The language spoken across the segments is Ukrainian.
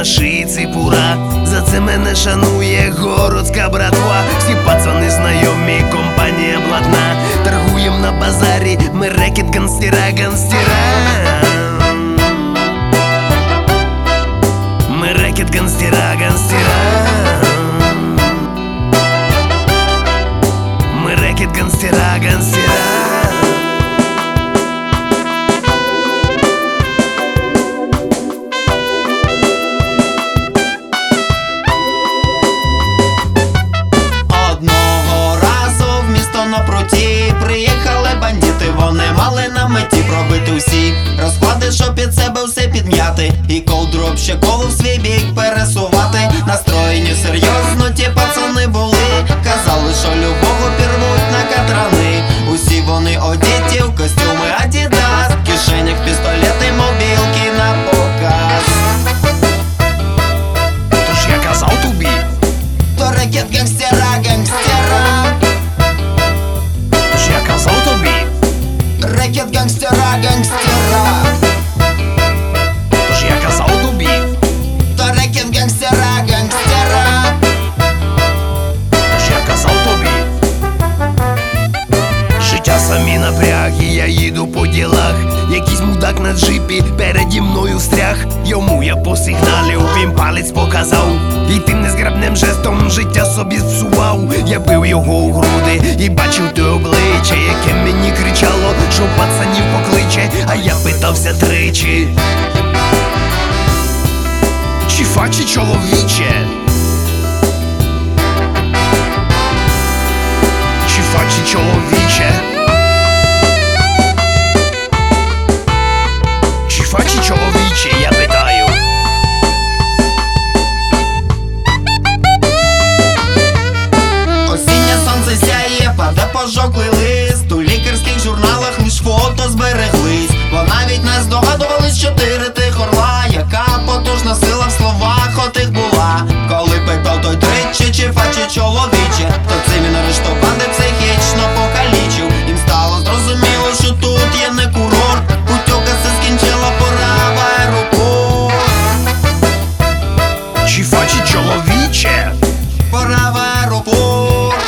шиї ципура. За це мене шанує городська братва. Всі пацани знайомі, компанія блатна. Торгуєм на базарі, ми рекет гангстера, гангстера. Мы рэкет гангстера, гангстера. Мы рэкет гангстера, гангстера. Одного разу в місто на пруті приїхали бандити, вони мали на меті пробити усі розклади, щоб під себе все підм'яти, і ковдру общакову в свій бік пересувати. Настроєні серйозно ті пацани були, казали, що любого пірвуть на катрани. Усі вони одіті в костюми Адідас, в кишенях пістолети, мобілки на показ. Тож я казав тобі, То рекет гангстера, гангстера. тож я казав тобі, Рекет гангстера, гангстера. тож я казав тобі, То рекет гангстера, гангстера. тож я казав тобі. Життя самі напряг, і я їду по ділах. Якийсь мудак на джипі переді мною встряг. Йому я посигналив, він палець показав, і тим незграбним жестом життя собі зпсував. Я бив його у груди і бачив те обличчя, яке мені кричало, що пацанів покличе. А я питався тричі: чи фачі чоловіче? Чи фачі чоловіче? Чи фачі чоловіче, я питаю. Осіннє сонце сяє, паде пожовклий лист. У лікарських журналах лиш фото збереглись, бо навіть не здогадувались, 4 тих орла, яка потужна сила в словах отих була. Коли питав той тричі, чи фачі чоловіче, то це він арештований психічно покалічив. Їм стало зрозуміло, що тут є не курорт. Путьока се скінчила, пора в аеропорт. Чи фачі чоловіче? Пора в аеропорт.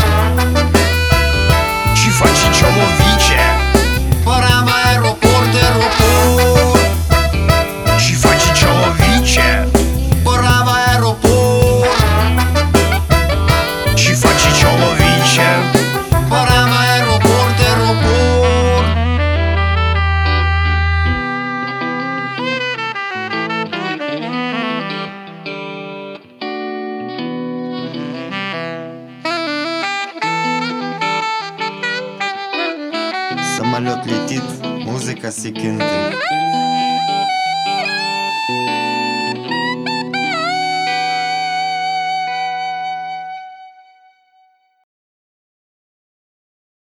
Чи фачі чоловіче? Пора в аеропорт, аеропорт. Чи фачі чоловіче? Пора в аеропорт. Чи фачі чоловіче? Пора в аеропорт, аеропорт. Самолет летит, музыка секунды.